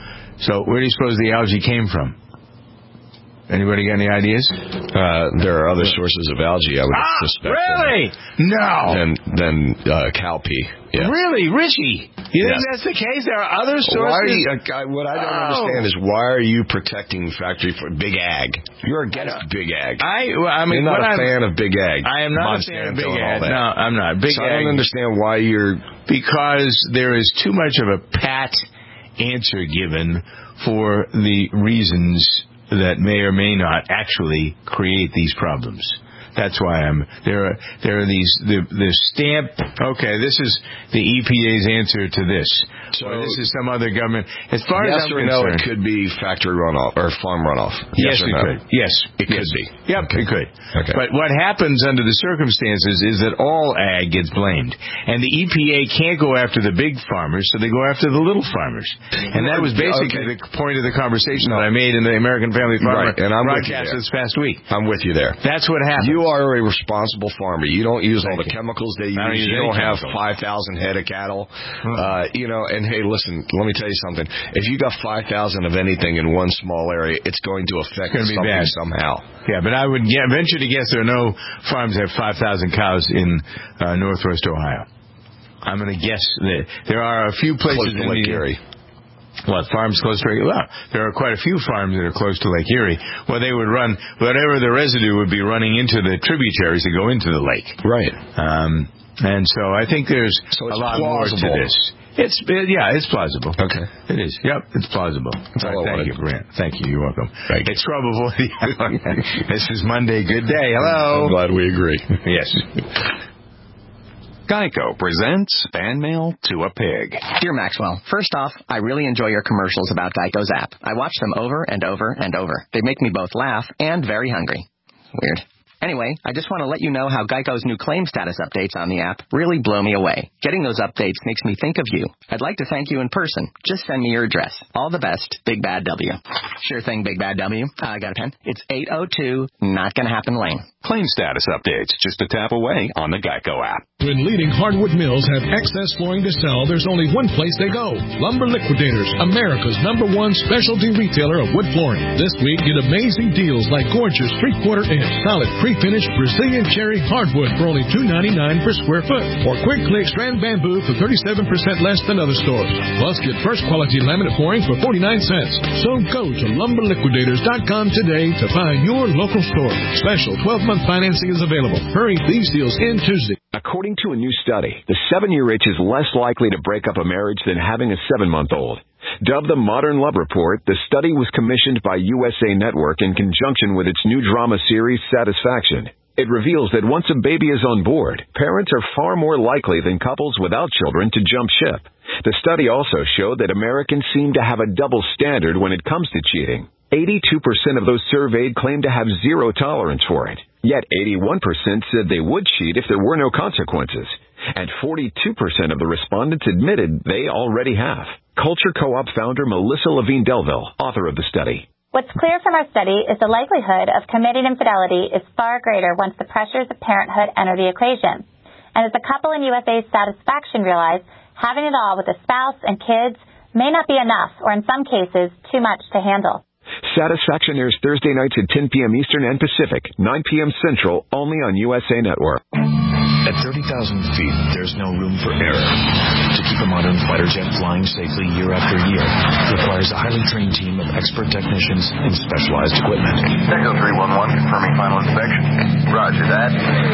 Speaker 2: So where do you suppose the algae came from? Anybody got any ideas?
Speaker 20: Uh, there are other sources of algae, I would
Speaker 2: ah,
Speaker 20: suspect.
Speaker 2: Really? No.
Speaker 20: Than, than uh, cow pee. Yeah.
Speaker 2: Really? Richie? You
Speaker 20: yes.
Speaker 2: think that's the case? There are other sources?
Speaker 20: Why are you, uh, what I don't
Speaker 2: oh.
Speaker 20: understand is why are you protecting factory for big ag? You're against big ag.
Speaker 2: I, well, I mean,
Speaker 20: you're not a
Speaker 2: I'm,
Speaker 20: fan of big ag.
Speaker 2: I am not
Speaker 20: Monsanto
Speaker 2: a fan of big ag.
Speaker 20: No,
Speaker 2: I'm not. Big
Speaker 20: so
Speaker 2: ag.
Speaker 20: I don't understand why you're...
Speaker 2: Because there is too much of a pat answer given for the reasons that may or may not actually create these problems. That's why I'm there. Are there are these the the stamp? Okay, this is the E P A's answer to this. So or this is some other government. As far
Speaker 20: yes
Speaker 2: as I'm
Speaker 20: or no,
Speaker 2: concerned,
Speaker 20: it could be factory runoff or farm runoff.
Speaker 2: Yes,
Speaker 20: yes or
Speaker 2: it
Speaker 20: no?
Speaker 2: could. Yes,
Speaker 20: it
Speaker 2: yes.
Speaker 20: could be.
Speaker 2: Yep,
Speaker 20: okay.
Speaker 2: it could.
Speaker 20: Okay.
Speaker 2: But what happens under the circumstances is that all ag gets blamed, and the E P A can't go after the big farmers, so they go after the little farmers. And that was basically okay. the point of the conversation no. that I made in the American Family Farmer
Speaker 20: right. and I'm
Speaker 2: broadcast this past week.
Speaker 20: I'm with you there.
Speaker 2: That's what happened.
Speaker 20: You are a responsible farmer. You don't use
Speaker 2: Thank
Speaker 20: all the
Speaker 2: you.
Speaker 20: chemicals they use.
Speaker 2: Don't use
Speaker 20: you don't have
Speaker 2: chemicals.
Speaker 20: five thousand head of cattle.
Speaker 2: Hmm.
Speaker 20: Uh, you know, and hey, listen, let me tell you something. If you got five thousand of anything in one small area, it's going to affect
Speaker 2: it's
Speaker 20: something
Speaker 2: bad.
Speaker 20: somehow.
Speaker 2: Yeah, but I would yeah, venture to guess there are no farms that have five thousand cows in uh, northwest Ohio. I'm going to guess that there are a few places
Speaker 20: close to
Speaker 2: in
Speaker 20: Lake
Speaker 2: the,
Speaker 20: Erie.
Speaker 2: What, farms close to Lake Erie? Well, there are quite a few farms that are close to Lake Erie. Well, they would run, whatever the residue would be running into the tributaries that go into the lake.
Speaker 20: Right.
Speaker 2: Um, and so I think there's
Speaker 20: so
Speaker 2: a lot
Speaker 20: plausible.
Speaker 2: more to this. It's it, yeah, it's plausible.
Speaker 20: Okay,
Speaker 2: it is. Yep, it's plausible.
Speaker 20: That's
Speaker 2: all
Speaker 20: right,
Speaker 2: thank you, Brent. Thank you. You're welcome.
Speaker 20: Thank
Speaker 2: it's probable. This is Monday. Good day. Hello.
Speaker 20: I'm glad we agree.
Speaker 2: Yes.
Speaker 21: Geico presents Fan Mail to a Pig.
Speaker 22: Dear Maxwell, first off, I really enjoy your commercials about Geico's app. I watch them over and over and over. They make me both laugh and very hungry. Weird. Anyway, I just want to let you know how Geico's new claim status updates on the app really blow me away. Getting those updates makes me think of you. I'd like to thank you in person. Just send me your address. All the best, Big Bad W. Sure thing, Big Bad W. Uh, I got a pen. It's eight oh two Not Gonna Happen Lane.
Speaker 21: Claim status updates just a tap away on the Geico app.
Speaker 23: When leading hardwood mills have excess flooring to sell, there's only one place they go. Lumber Liquidators, America's number one specialty retailer of wood flooring. This week, get amazing deals like gorgeous three-quarter inch solid pre-finished Brazilian cherry hardwood for only two ninety-nine per square foot, or quick click strand bamboo for thirty-seven percent less than other stores. Plus, get first quality laminate flooring for forty-nine cents. So go to lumber liquidators dot com today to find your local store. Special twelve month financing is available. Hurry, these deals end Tuesday.
Speaker 24: According to a new study, the seven-year itch is less likely to break up a marriage than having a seven-month-old. Dubbed the Modern Love Report, the study was commissioned by U S A Network in conjunction with its new drama series, Satisfaction. It reveals that once a baby is on board, parents are far more likely than couples without children to jump ship. The study also showed that Americans seem to have a double standard when it comes to cheating. eighty-two percent of those surveyed claimed to have zero tolerance for it. Yet eighty-one percent said they would cheat if there were no consequences. And forty-two percent of the respondents admitted they already have. Culture Co-op founder Melissa Levine Delville, author of the study.
Speaker 25: What's clear from our study is the likelihood of committing infidelity is far greater once the pressures of parenthood enter the equation. And as the couple in U S A's Satisfaction realized, having it all with a spouse and kids may not be enough, or in some cases, too much to handle.
Speaker 24: Satisfaction airs Thursday nights at ten p.m. Eastern and Pacific, nine p.m. Central, only on U S A Network.
Speaker 10: At thirty thousand feet, there's no room for error. To keep a modern fighter jet flying safely year after year requires a highly trained team of expert technicians and specialized equipment.
Speaker 26: Echo three one one, confirming final inspection. Roger that.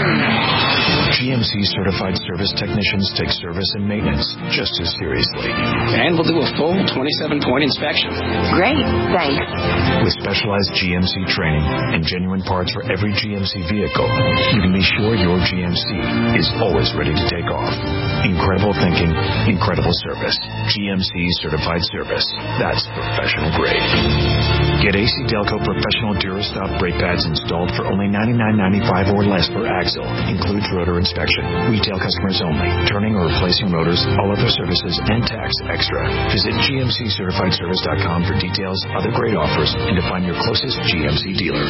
Speaker 10: G M C certified service technicians take service and maintenance just as seriously.
Speaker 27: And we'll do a full twenty-seven point inspection.
Speaker 26: Great, thanks.
Speaker 10: With specialized G M C training and genuine parts for every G M C vehicle, you can be sure your G M C is always ready to take off. Incredible thinking, incredible service. G M C certified service. That's professional grade. Get A C Delco professional Durastop brake pads installed for only ninety-nine ninety-five or less per axle. Includes rotor inspection. Retail customers only. Turning or replacing rotors, all other services, and tax extra. Visit G M C certified service dot com for details, other great offers, and to find your closest G M C dealer.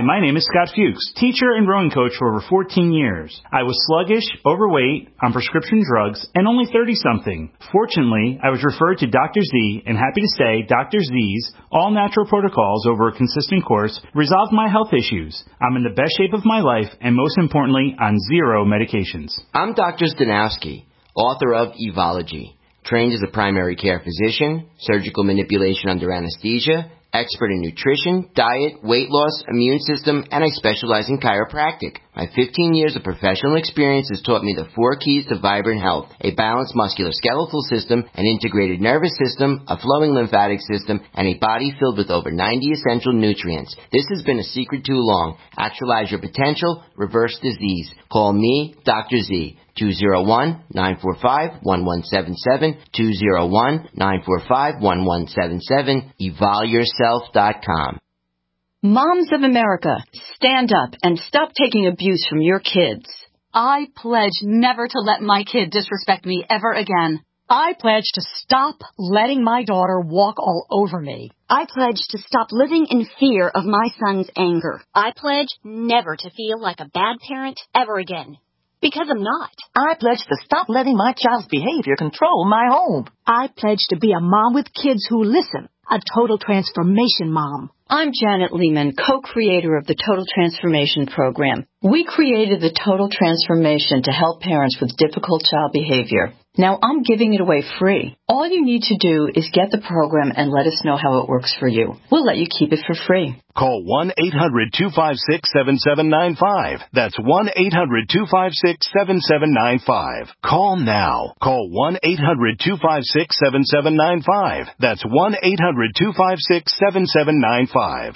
Speaker 1: my name is Scott Fuchs, teacher and rowing coach for over fourteen years. I was sluggish, overweight, on prescription drugs, and only thirty-something. Fortunately, I was referred to Doctor Z, and happy to say Doctor Z's all-natural protocols over a consistent course resolved my health issues. I'm in the best shape of my life, and most importantly, on zero medications.
Speaker 4: I'm Doctor Stanowski, author of Evology, trained as a primary care physician, surgical manipulation under anesthesia, expert in nutrition, diet, weight loss, immune system, and I specialize in chiropractic. My fifteen years of professional experience has taught me the four keys to vibrant health: a balanced musculoskeletal system, an integrated nervous system, a flowing lymphatic system, and a body filled with over ninety essential nutrients. This has been a secret too long. Actualize your potential, reverse disease. Call me, Doctor Z. two oh one, nine four five, one one seven seven, two oh one, nine four five, one one seven seven, evol yourself dot com.
Speaker 5: Moms of America, stand up and stop taking abuse from your kids.
Speaker 6: I pledge never to let my kid disrespect me ever again.
Speaker 7: I pledge to stop letting my daughter walk all over me.
Speaker 8: I pledge to stop living in fear of my son's anger.
Speaker 11: I pledge never to feel like a bad parent ever again. Because I'm not.
Speaker 28: I pledge to stop letting my child's behavior control my home.
Speaker 7: I pledge to be a mom with kids who listen. A total transformation mom.
Speaker 5: I'm Janet Lehman, co-creator of the Total Transformation Program. We created the Total Transformation to help parents with difficult child behavior. Now I'm giving it away free. All you need to do is get the program and let us know how it works for you. We'll let you keep it for free.
Speaker 29: Call one eight hundred two five six seven seven nine five. That's one eight hundred two five six seven seven nine five. Call now. Call one eight hundred two five six seven seven nine five. That's one eight hundred two five six seven seven nine five.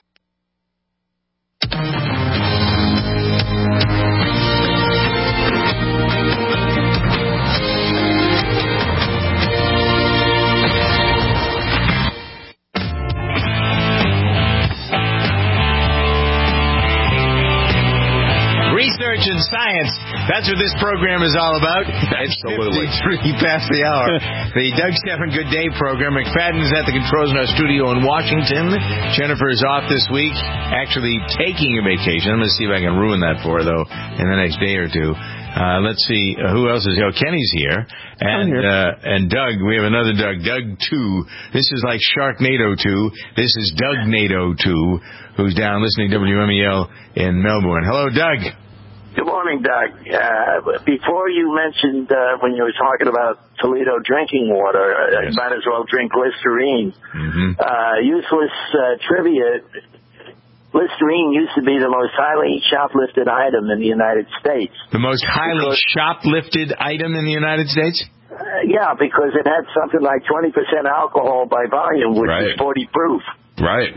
Speaker 2: Research and science. That's what this program is all about.
Speaker 20: Absolutely.
Speaker 2: Three past the hour. The Doug Stephan Good Day program. McFadden's at the controls in our studio in Washington. Jennifer is off this week, actually taking a vacation. I'm going to see if I can ruin that for her, though, in the next day or two. Uh, let's see, uh, who else is here? Oh, Kenny's here. And, here. Uh, and Doug, we have another Doug, Doug two. This is like Sharknado two. This is Dougnado two, who's down listening to W M E L in Melbourne. Hello, Doug.
Speaker 30: Good morning, Doug. Uh, before you mentioned, uh, when you were talking about Toledo drinking water, uh, yes. You might as well drink Listerine.
Speaker 2: Mm-hmm.
Speaker 30: Uh, useless uh, trivia. Listerine used to be the most highly shoplifted item in the United States.
Speaker 2: The most highly
Speaker 30: because,
Speaker 2: shoplifted item in the United States?
Speaker 30: Uh, yeah, because it had something like twenty percent alcohol by volume, which
Speaker 20: right.
Speaker 30: is forty proof.
Speaker 20: Right.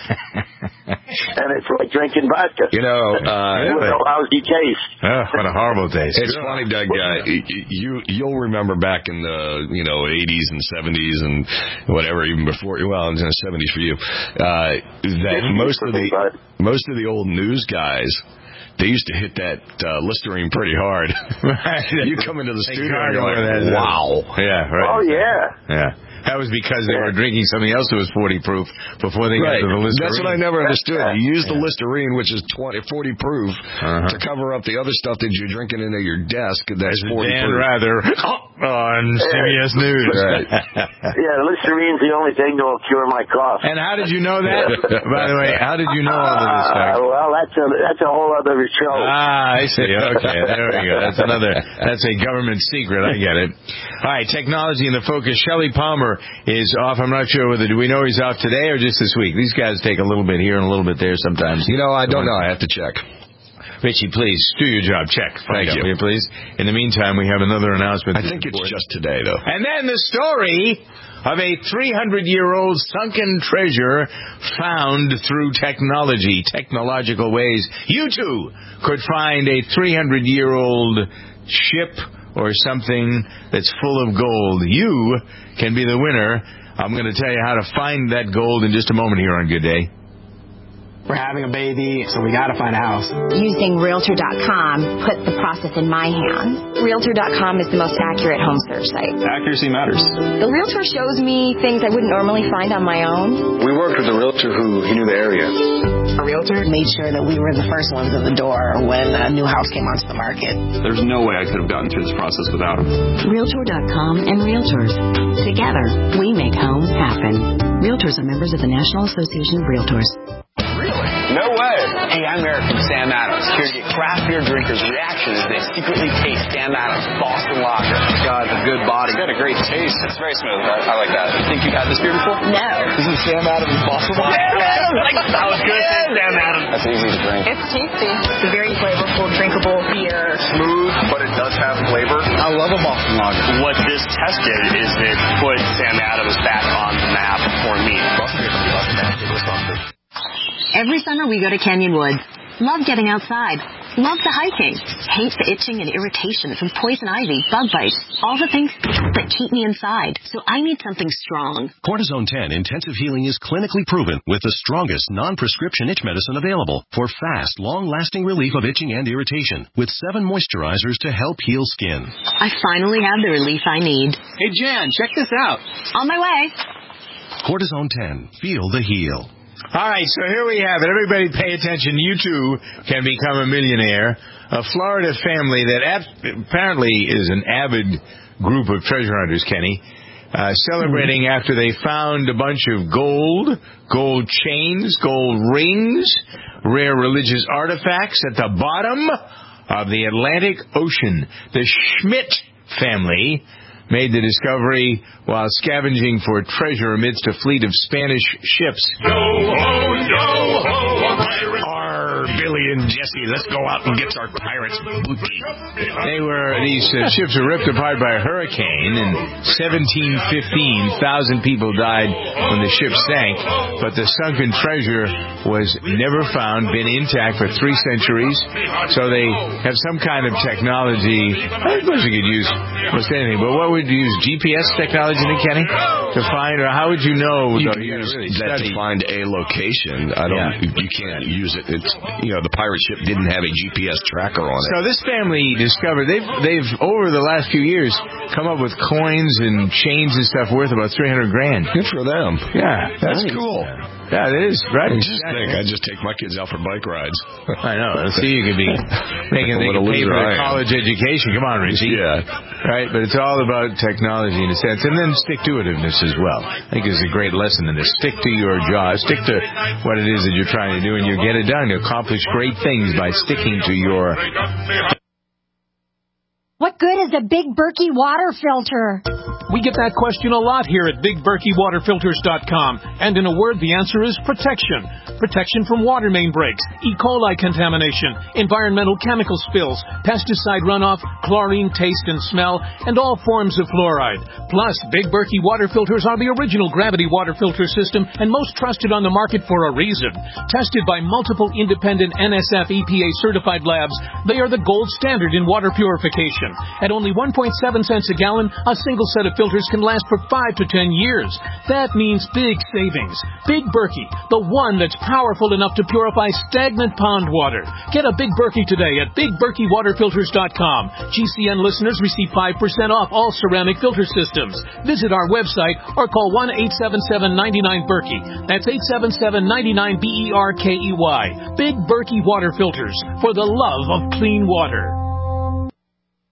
Speaker 30: And it's like drinking vodka.
Speaker 20: You know, uh,
Speaker 30: with a lousy taste.
Speaker 2: Oh, what a horrible taste.
Speaker 20: It's funny, Doug. Uh, you you'll remember back in the you know eighties and seventies and whatever, even before. Well, in the seventies for you. Uh, that most of the most of the old news guys. They used to hit that uh, Listerine pretty hard. You come into the studio and you're like, wow.
Speaker 2: Yeah, right.
Speaker 30: Oh, yeah.
Speaker 2: Yeah. That was because they were drinking something else that was forty proof before they
Speaker 20: right.
Speaker 2: got to the Listerine.
Speaker 20: That's what I never understood. You use yeah. the Listerine, which is twenty, forty proof, uh-huh. to cover up the other stuff that you're drinking into your desk. That's forty
Speaker 2: Dan
Speaker 20: proof.
Speaker 2: Rather on C B S News.
Speaker 30: Right. Yeah, Listerine's the only thing that will cure my cough.
Speaker 2: And how did you know that? By the way, how did you know all of this stuff?
Speaker 30: Uh, well, that's a that's a whole other show.
Speaker 2: Ah, I see. Okay, there we go. That's another. That's a government secret. I get it. All right, technology in the focus. Shelley Palmer is off. I'm not sure whether do we know he's off today or just this week. These guys take a little bit here and a little bit there sometimes.
Speaker 20: You know, I don't know. I have to check.
Speaker 2: Richie, please do your job. Check.
Speaker 20: Thank
Speaker 2: Find
Speaker 20: you.
Speaker 2: Out, here, please. In the meantime, we have another announcement.
Speaker 20: I think it's just today, though.
Speaker 2: And then the story of a three hundred year old sunken treasure found through technology, technological ways. You too could find a three hundred year old ship or something that's full of gold. You can be the winner. I'm going to tell you how to find that gold in just a moment here on Good Day.
Speaker 3: We're having a baby, so we got to find a house.
Speaker 9: Using Realtor dot com put the process in my hands. Realtor dot com is the most accurate home search site.
Speaker 3: Accuracy matters.
Speaker 9: The Realtor shows me things I wouldn't normally find on my own.
Speaker 3: We worked with a Realtor who he knew the area.
Speaker 28: A Realtor made sure that we were the first ones in the door when a new house came onto the market.
Speaker 3: There's no way I could have gotten through this process without him.
Speaker 12: Realtor dot com and Realtors. Together, we make home happen. Realtors are members of the National Association of Realtors.
Speaker 3: Really? No way. Hey, I'm Eric from Sam Adams, here to get craft beer drinkers' reaction as they secretly taste Sam Adams Boston Lager. God, it's a good body. It's got a great taste. It's very smooth. I, I like that. You think you've had this beer before?
Speaker 9: No.
Speaker 3: This is Sam Adams Boston Lager. Sam Adams! Like, that was good. Sam Adams. That's easy to drink.
Speaker 9: It's tasty. It's a very flavorful, drinkable beer.
Speaker 3: Smooth, but it does have flavor. I love a Boston Lager.
Speaker 13: What this test did is it put Sam Adams back on the map for me.
Speaker 12: Every summer we go to Canyon Woods. Love getting outside. Love the hiking. Hate the itching and irritation from poison ivy, bug bites, all the things that keep me inside. So I need something strong.
Speaker 14: Cortisone ten Intensive Healing is clinically proven with the strongest non-prescription itch medicine available for fast, long-lasting relief of itching and irritation with seven moisturizers to help heal skin.
Speaker 12: I finally have the relief I need.
Speaker 3: Hey, Jan, check this out.
Speaker 12: On my way.
Speaker 14: Cortisone ten. Feel the heal.
Speaker 2: All right, so here we have it. Everybody pay attention. You, too, can become a millionaire. A Florida family that ap- apparently is an avid group of treasure hunters, Kenny, uh, celebrating mm-hmm. after they found a bunch of gold, gold chains, gold rings, rare religious artifacts at the bottom of the Atlantic Ocean. The Schmidt family made the discovery while scavenging for treasure amidst a fleet of Spanish ships.
Speaker 15: Yo ho, yo ho, a pirate.
Speaker 2: Our Billy and Jesse, let's go out and get our pirates' booty. They were, these uh, ships were ripped apart by a hurricane. In seventeen fifteen, one thousand people died when the ship sank, but the sunken treasure was never found, been intact for three centuries. So they have some kind of technology. I suppose you could use almost anything, but what would you use? G P S technology, Kenny, to find, or how would you know?
Speaker 20: You
Speaker 2: the,
Speaker 20: can use
Speaker 2: really
Speaker 20: that to find a location. I don't. Yeah. You can't use it. It's, you know, the pirate ship didn't have a G P S tracker on it.
Speaker 2: So this family discovered they've they've over the last few years come up with coins and chains and stuff worth about three hundred grand.
Speaker 20: Good for them.
Speaker 2: Yeah,
Speaker 20: that's
Speaker 2: nice.
Speaker 20: Cool.
Speaker 2: Yeah, it is, right?
Speaker 20: I just think I just take my kids out for bike rides.
Speaker 2: I know. See, you could be making them pay for a college education. Come on, Richie.
Speaker 20: Yeah.
Speaker 2: Right, but it's all about technology in a sense, and then stick-to-itiveness as well. I think it's a great lesson in this. Stick to your job. Stick to what it is that you're trying to do, and you get it done. You accomplish great things by sticking to your...
Speaker 7: What good is a Big Berkey water filter?
Speaker 23: We get that question a lot here at Big Berkey Water Filters dot com. And in a word, the answer is protection. Protection from water main breaks, E. coli contamination, environmental chemical spills, pesticide runoff, chlorine taste and smell, and all forms of fluoride. Plus, Big Berkey water filters are the original gravity water filter system and most trusted on the market for a reason. Tested by multiple independent N S F E P A certified labs, they are the gold standard in water purification. At only one point seven cents a gallon, a single set of filters can last for five to ten years. That means big savings. Big Berkey, the one that's powerful enough to purify stagnant pond water. Get a Big Berkey today at Big Berkey Water Filters dot com. G C N listeners receive five percent off all ceramic filter systems. Visit our website or call one eight seven seven, nine nine, Berkey. That's eight seven seven, nine nine, B E R K E Y. Big Berkey Water Filters, for the love of clean water.